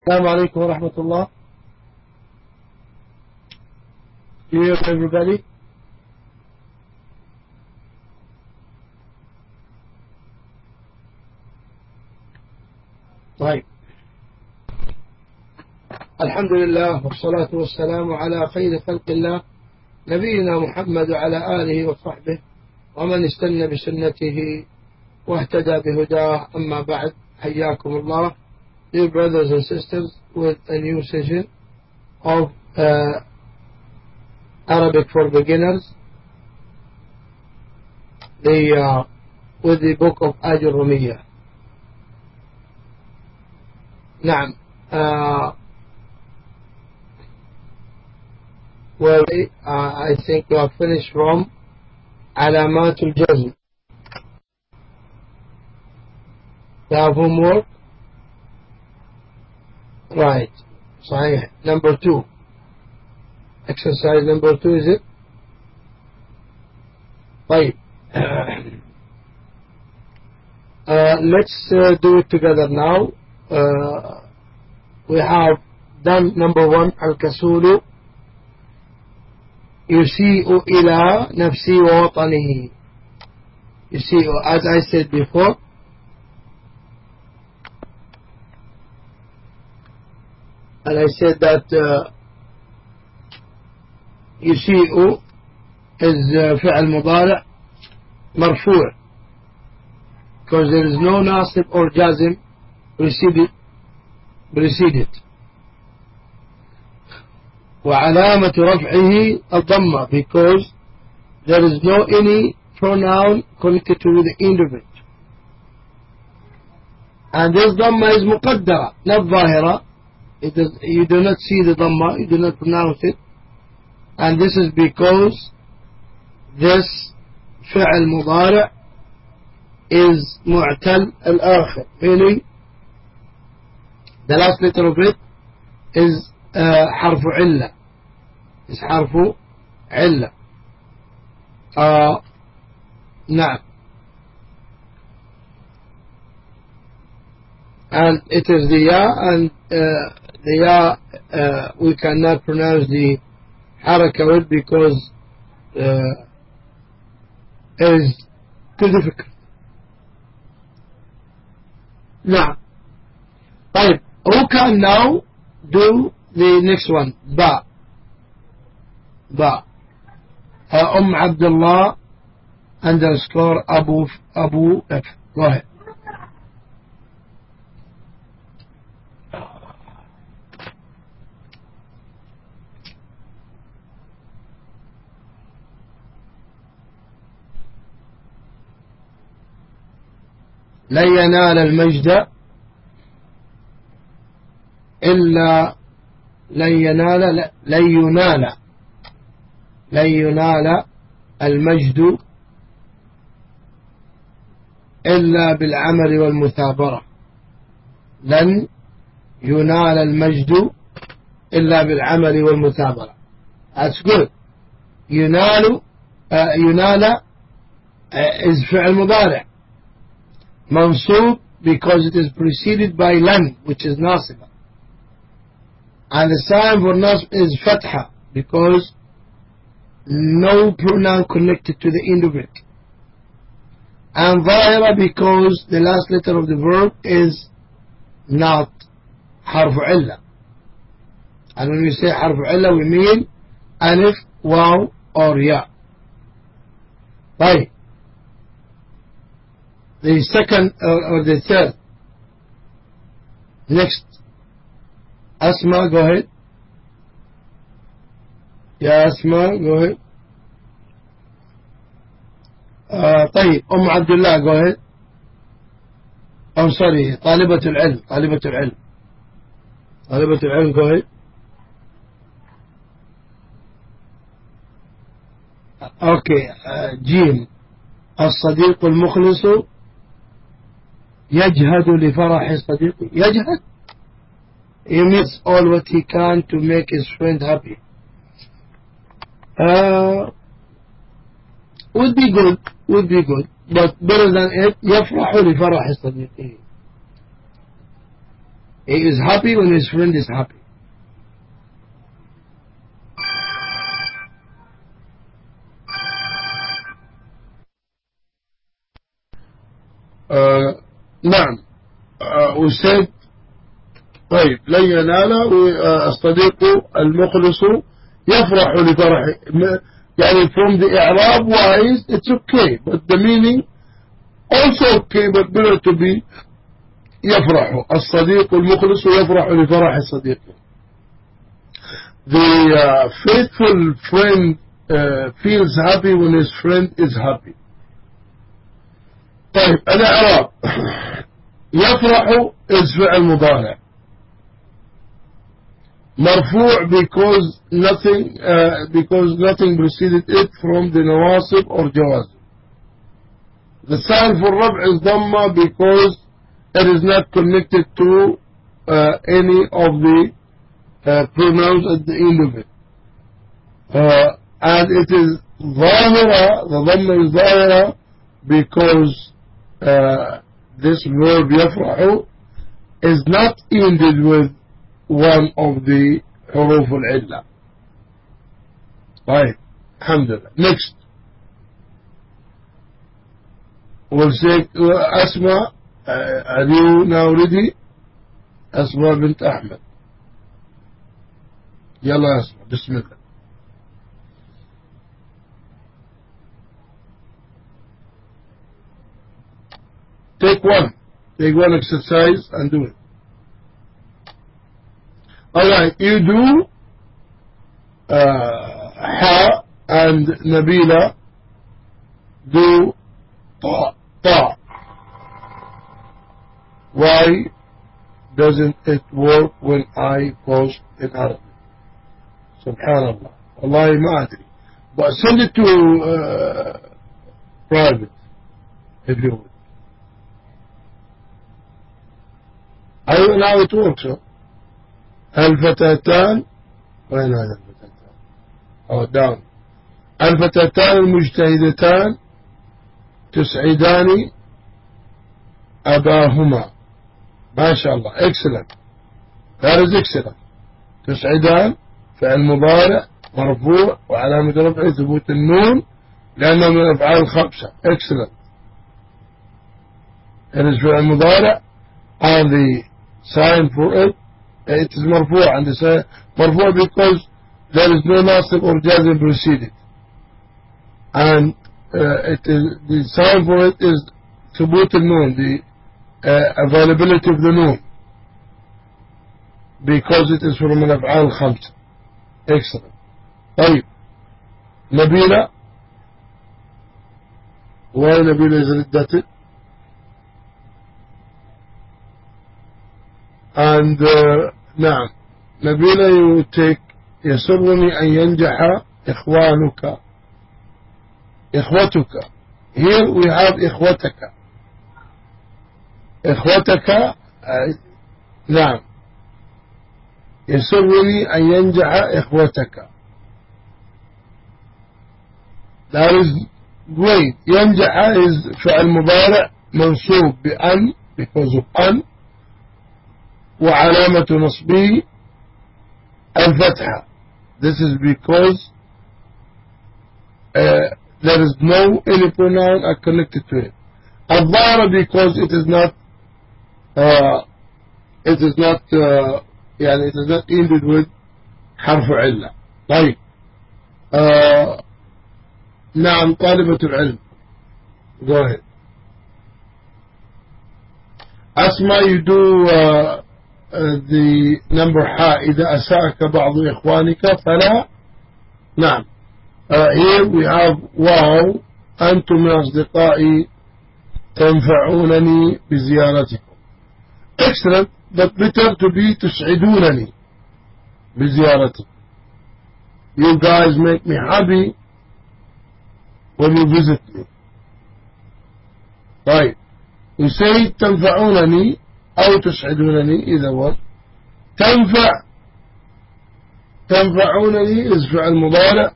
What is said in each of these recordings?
السلام عليكم ورحمة الله. You hear everybody? طيب، الحمد لله والصلاة والسلام على خير خلق الله نبينا محمد وعلى آله وصحبه ومن استنى بسنته واهتدى بهداه. أما بعد، حياكم الله dear brothers and sisters with a new session of Arabic for beginners, with the book of Ajurumiyah. نعم. Well, I think we have finished from علامات الجزم. You have homework? Right. صحيح. Number 2. Exercise number 2, is it? طيب. Let's do it together now. We have done number 1, الكسول يسيء إلى نفسي ووطنه. يسيء, as I said before, and I said that يسيء is فعل مضارع مرفوع because there is no nasib or jazm preceded. وعلامة رفعه الضمة because there is no any pronoun connected to the end of it, and this ضمة is مقدرة not ظاهرة. You do not see the ضمة, you do not pronounce it, and this is because this فعل مضارع is معتل الآخر, meaning the last letter of it is حرف علة, is حرف علة. نعم, and it is the ya, and the ya we cannot pronounce the حركة with because it is too difficult. نعم. طيب, who can now do the next one? با عبد الله _ أبو F. Go ahead. لن ينال المجد إلا لن ينال المجد إلا بالعمل والمثابرة. لن ينال المجد إلا بالعمل والمثابرة. That's good. ينال is فعل مضارع منصوب because it is preceded by لن, which is ناصبة, and the sign for nasb is fatha because no pronoun connected to the end of it, and ظاهرة because the last letter of the verb is not حرف علة, and when we say حرف علة we mean alif, waw or ya. Right. The second or the third. Next, Asma, go ahead. Yeah, Asma, go ahead. طيب, عبد الله, go ahead. I'm sorry, طالبة العلم, go ahead. Okay, جيم, الصديق المخلص يجهد لفرح صديقه. يجهد, he makes all what he can to make his friend happy. Would be good, but better than it يفرح لفرح صديقه. He is happy when his friend is happy. نعم. we said طيب لن ينال الصديق المخلص يفرح لفرح يعني from the إعراب wise it's okay but the meaning also okay but better to be يفرح الصديق المخلص يفرح لفرح الصديق. The faithful friend feels happy when his friend is happy. طيب الإعراب يفرح is فعل مضارع مرفوع because nothing preceded it from the nawasib or jawazib. The sign for rab' is dhamma because it is not connected to any of the pronouns at the end of it. And it is ظاهرة, the dhamma is ظاهرة because this verb يفرح is not ended with one of the حروف العلة. Right, alhamdulillah. Next, we'll say Asma. Are you now ready? Asma bint Ahmed. يلا Asma, Bismillah. Take one exercise and do it. Alright, you do Ha and Nabila do Ta. Why doesn't it work when I post in Arabic? Subhanallah. Wallahi ma adri. But send it to private if you would. I don't know how it works. الفتاتان وين هذا الفتاتان؟ down. الفتاتان المجتهدتان تسعدان أباهما. ما شاء الله. Excellent. That is excellent. تسعدان فعل مضارع مرفوع وعلامة رفعه ثبوت النون لأنه من الأفعال الخمسة. Excellent. It is فعل مضارع and the sign for it is مرفوع and the sign مرفوع because there is no nasib or jazm preceded and it is the sign for it is ثبوت النون, the availability of the noon because it is from الأفعال الخمسة. Excellent. طيب نبيلة, why Nabila is redacted? And نعم نبيلة you take يسرني أن ينجح إخوتك. Here we have إخوتك نعم يسرني أن ينجح إخوتك. That is great. ينجح is فعل مضارع منصوب بأن because of أن وعلامة نصبه الفتحة. This is because there is no any pronoun connected to it. الظاهرة because it is not يعني it is not ended with حرف علة. طيب نعم طالبة العلم. Go ahead. Asma, you do the number ها إذا أساءك بعض إخوانك فلا. نعم. Here we have واو أنتم من أصدقائي تنفعونني بزيارتكم. Excellent, but better to be تسعدونني بزيارتكم. You guys make me happy when you visit me. طيب we say تنفعونني أو تسعدونني إذا was تنفعونني is فعل مضارع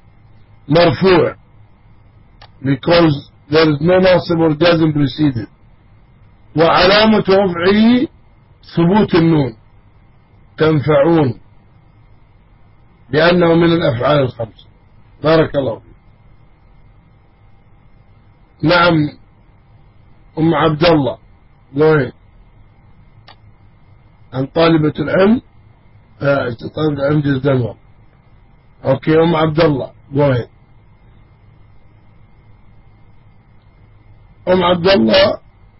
مرفوع because there is no nasib or jazm preceded وعلامة رفعه ثبوت النون تنفعون لأنه من الأفعال الخمسة. بارك الله فيك. نعم أم عبد الله قولي عن طالبة العلم. طالبة العلم جزء الوقت. أوكي أم عبد الله قولي أم عبد الله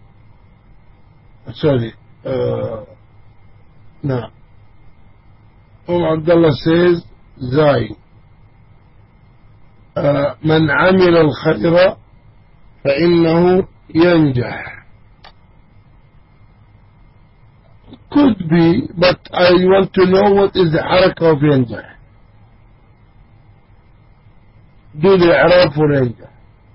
سوري نعم أم عبد الله says زاي من عمل الخير فإنه ينجح. Could be, but I want to know what is the حركة of ينجح. Do the إعراب for ينجح.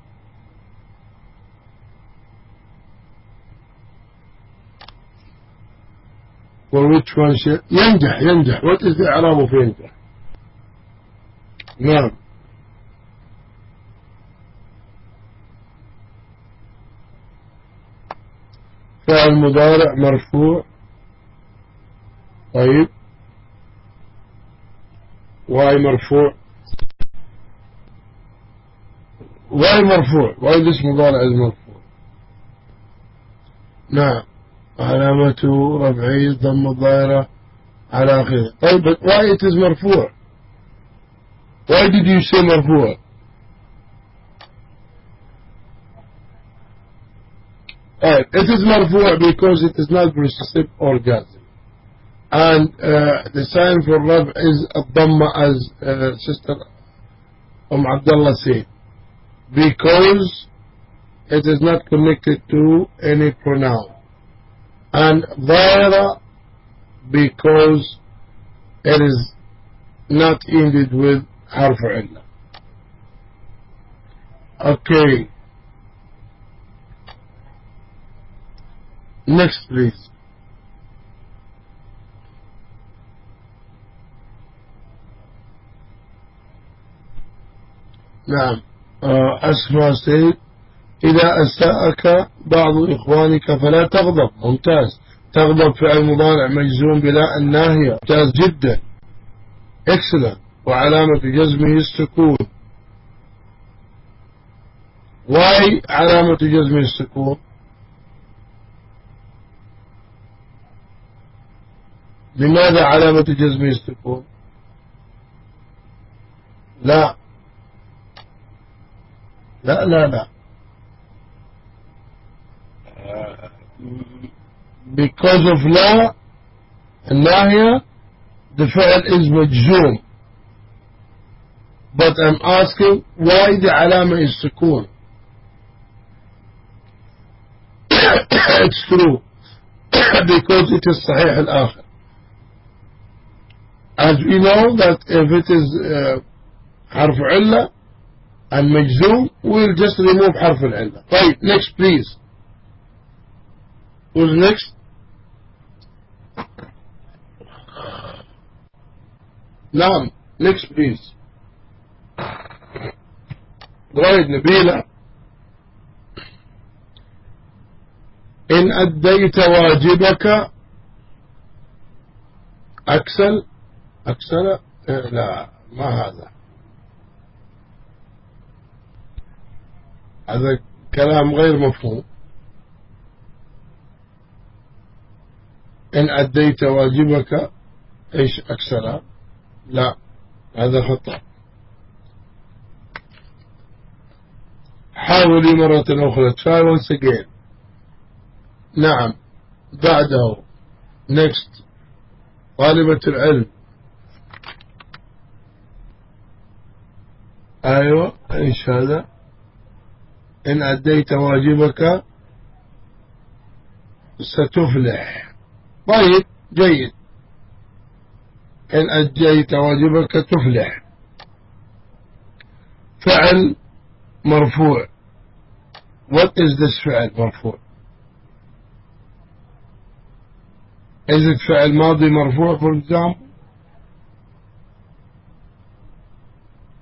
For which one ينجح. What is the إعراب of ينجح؟ نعم. فعل مضارع مرفوع. طيب واي مرفوع. واي this مضارع المرفوع. نعم علامة رفعه ضم الظاهرة على آخره. طيب why it is مرفوع? Why did you say مرفوع? It is مرفوع because it is not recessive or jazm. And the sign for raf is الضمة as sister Abdullah said, because it is not connected to any pronoun, and ظاهرة because it is not ended with حرف علة. Okay, next please. نعم أسمع سيد إذا أساءك بعض إخوانك فلا تغضب. ممتاز. تغضب فعل مضارع مجزوم بلا الناهية. ممتاز جدا. excellent. وعلامة جزمه السكون. why علامة جزمه السكون؟ لماذا علامة جزمه السكون؟ لا لا لا لا because of لا الناهية the فعل is مجزوم, but I'm asking why the علامة is سكون. it's true because it is صحيح الآخر, as we know that if it is حرف علة and مجزوم we'll just remove حرف العلة. طيب next please. who's next? نعم next please. right نبيلة. إن أديت واجبك أكسل لا ما هذا كلام غير مفهوم. إن أديت واجبك إيش أكسل؟ لا هذا خطأ. حاولي مرة أخرى. try once again. نعم بعده next طالبة العلم. أيوة إيش هذا؟ إن أديت واجبك ستفلح. طيب جيد. إن أديت واجبك تفلح. فعل مرفوع. what is this فعل مرفوع؟ is it فعل ماضي مرفوع for example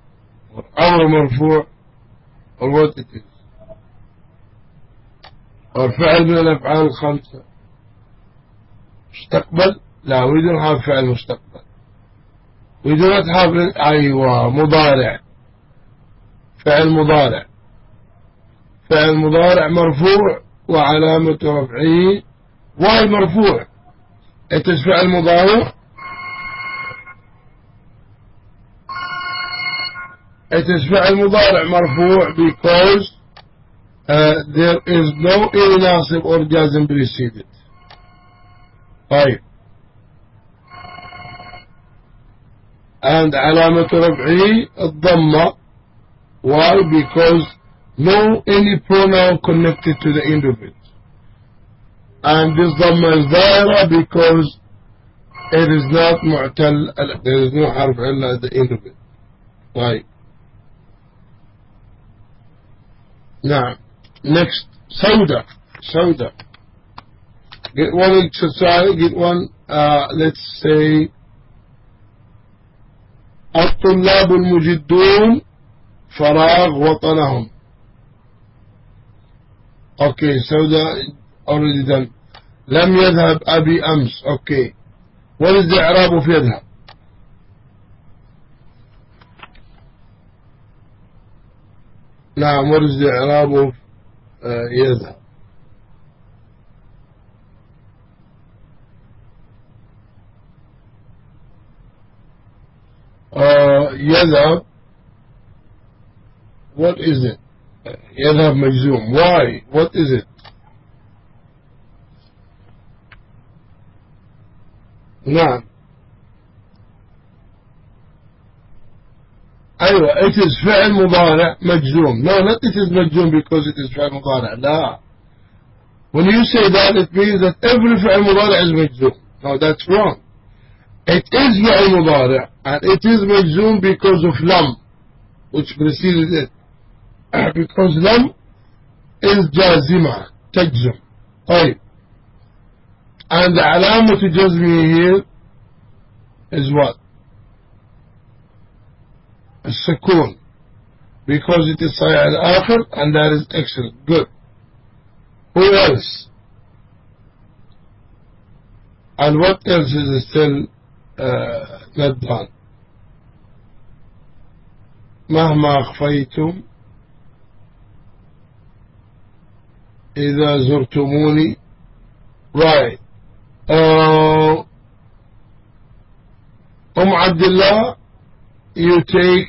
or أمر مرفوع or what it is؟ والفعل من الأفعال الخمسة. مستقبل لا we don't have فعل مستقبل. we do not have أيوة مضارع. فعل مضارع. فعل مضارع مرفوع وعلامة رفعه واي مرفوع. it is فعل مضارع. it is فعل مضارع مرفوع because there is no any ناصب or جازم preceded. طيب and علامة رفعه الضمة. why? because no any pronoun connected to the end of it, and this ضمة is ظاهرة because it is not معتل. there is no حرف إلا at the end of it. طيب نعم. next سودة get one exercise, get one let's say الطلاب المجدون فراغ وطنهم. okay سودة already done. لم يذهب أبي أمس. okay what is the إعراب في يذهب؟ نعم what is the إعراب يذهب؟ يذهب what is it? يذهب مجزوم. why? what is it? نعم أيوة it is فعل مضارع مجزوم. no not it is مجزوم because it is فعل مضارع. لا when you say that it means that every فعل مضارع is مجزوم. no that's wrong. it is فعل مضارع and it is مجزوم because of لم which preceded it. because لم is جازمة تجزم. طيب and علامة جزمه here is what? السكون because it is صحيح الآخر and that is excellent. good. who else? and what else is still not done? مهما أخفيتم إذا زرتموني. right. عبد الله you take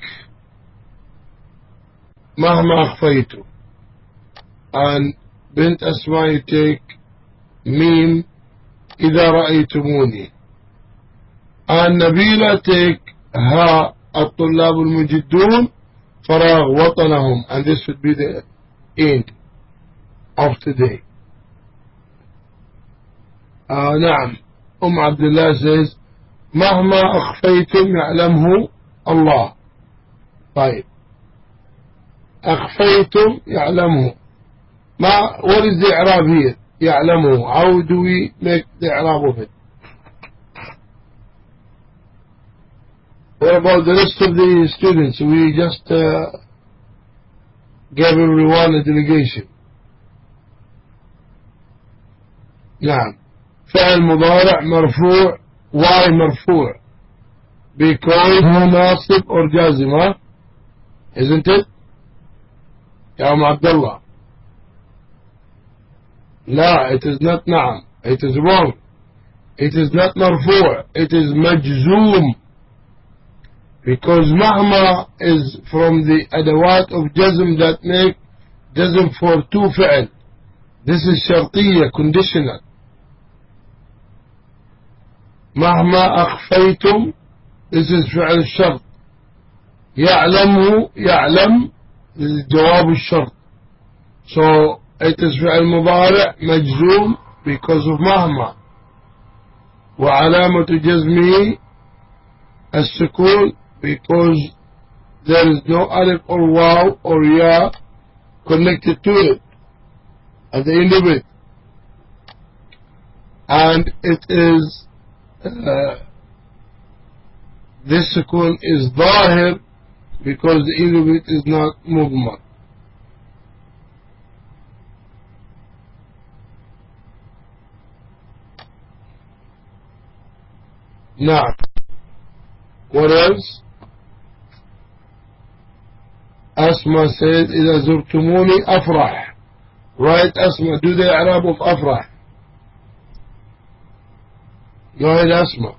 مهما أخفيتم and بنت أسماء you take ميم إذا رأيتموني and نبيلة take ها الطلاب المجدون فراغ وطنهم and this would be the end of today. نعم عبد الله says مهما أخفيتم يعلمه الله. طيب أخفيتم يعلمه. what is the إعراب here? يعلمه. how do we make the إعراب of it? what about the rest of the students? we just gave everyone a delegation. نعم فعل مضارع مرفوع. why مرفوع? because هو ناصب or جازم. isn't it يا عبد الله؟ لا it is not. نعم it is wrong. it is not مرفوع. it is مجزوم because مهما is from the أدوات of جزم that make جزم for two فعل. this is شرطية conditional. مهما أخفيتم this is فعل الشرط. يعلمه يعلم this is جواب الشرط. so it is فعل مضارع مجزوم because of مهما وعلامة جزمه السكون because there is no alif or waw or ya connected to it at the end of it, and it is this sukun is ظاهر because the end of it is not مضمر. نعم. What else? Asma said إذا زرتموني أفرح. Right, Asma, do the Arab of أفرح. Go ahead, Asma.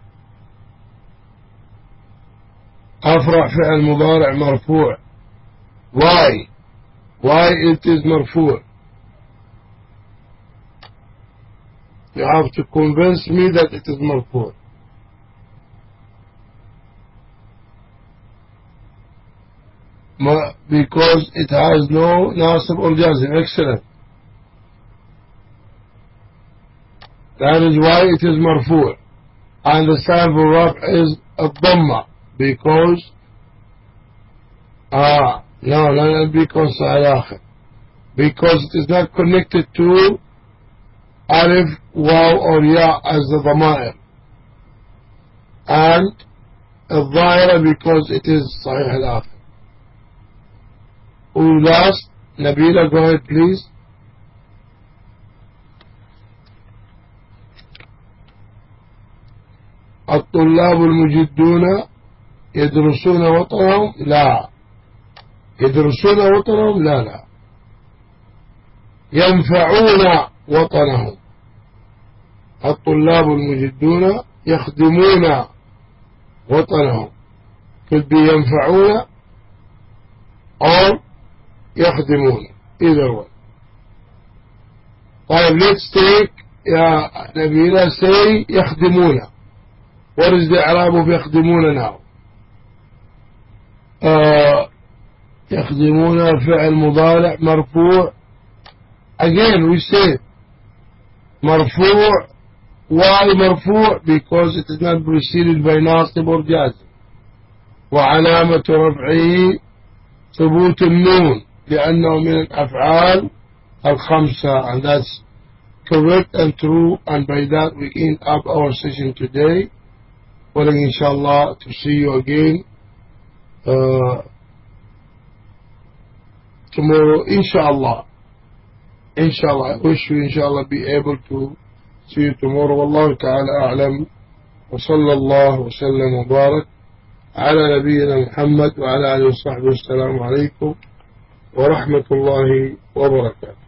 أفرح فعل مضارع مرفوع. Why? Why it is مرفوع? You have to convince me that it is مرفوع. Because it has no nasib or jazm. Excellent. That is why it is مرفوع. And the sign for raf is الضمة. Because no, not because al-akhir. Because it is not connected to alif, waw or ya as the ضمائر. And الظاهرة because it is صحيح al-akhir. Last, Nabila, go ahead please. الطلاب المجدون يدرسون وطنهم. لا. يدرسون وطنهم. لا. ينفعون وطنهم. الطلاب المجدون يخدمون وطنهم. could be ينفعون or يخدمون. either one. طيب, let's take يا نبيلة say يخدمون. what is the Arab of يخدمون now? يخدمون فعل مضارع مرفوع. Again we say مرفوع. Why مرفوع? Because it is not preceded by ناصب or جازم. وعلامة رفعه ثبوت النون لأنه من الأفعال الخمسة. And that's correct and true. And by that we end up our session today. Willing inshallah to see you again tomorrow inshallah. Inshallah, I wish you inshallah be able to see you tomorrow. Wallahu ta'ala a'lam. Wa sallallahu wa sallam wa barak ala nabiyyina Muhammad wa ala alihi wa sahbihi. Assalamu alaikum wa rahmatullahi wa barakatuh.